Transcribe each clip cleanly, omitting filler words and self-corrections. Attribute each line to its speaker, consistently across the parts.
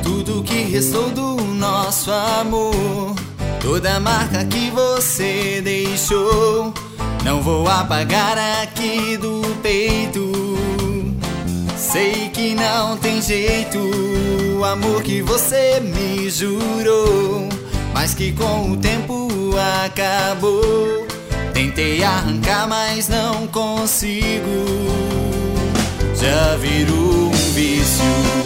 Speaker 1: Tudo que restou do nosso amor, toda marca que você deixou, não vou apagar aqui do peito. Sei que não tem jeito, o amor que você me jurou, mas que com o tempo acabou. Tentei arrancar, mas não consigo. Já virou um vício.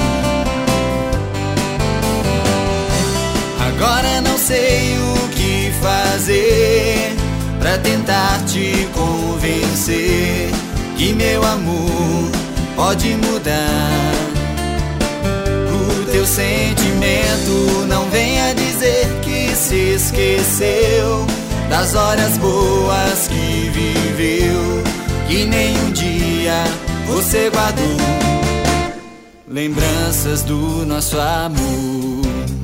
Speaker 1: Agora não sei o que fazer pra tentar te convencer que meu amor pode mudar. O teu sentimento não venha dizer que se esqueceu das horas boas que viveu, que nenhum dia você guardou lembranças do nosso amor.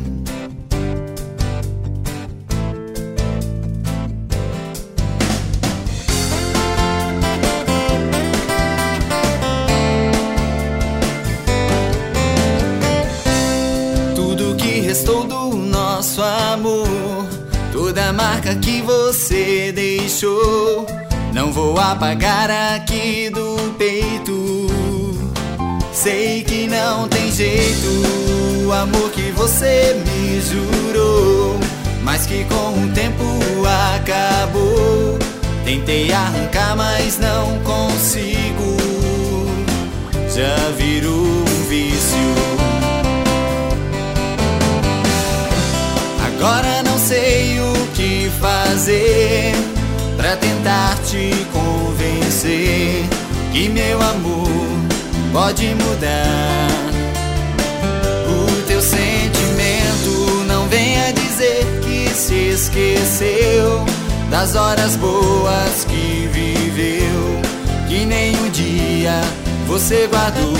Speaker 1: Restou do nosso amor, toda marca que você deixou, não vou apagar aqui do peito. Sei que não tem jeito, o amor que você me jurou, mas que com o tempo acabou. Tentei arrancar, mas não consigo. Já virou um vício. Agora não sei o que fazer pra tentar te convencer que meu amor pode mudar. O teu sentimento não venha dizer que se esqueceu das horas boas que viveu, que nenhum dia você guardou.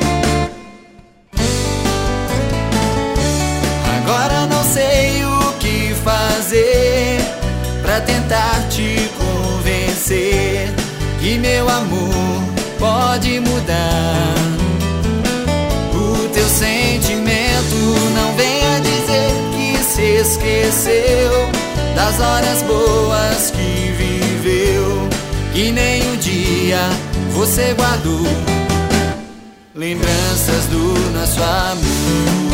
Speaker 1: Agora não sei o que fazer pra tentar te convencer que meu amor pode mudar. O teu sentimento não venha dizer que se esqueceu das horas boas que viveu, que nenhum dia você guardou lembranças do nosso amor.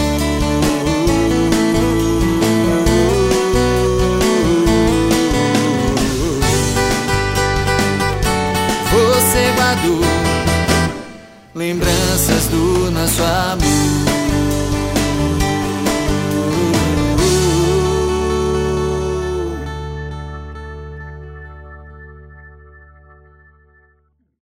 Speaker 1: Você guardou lembranças do nosso amor.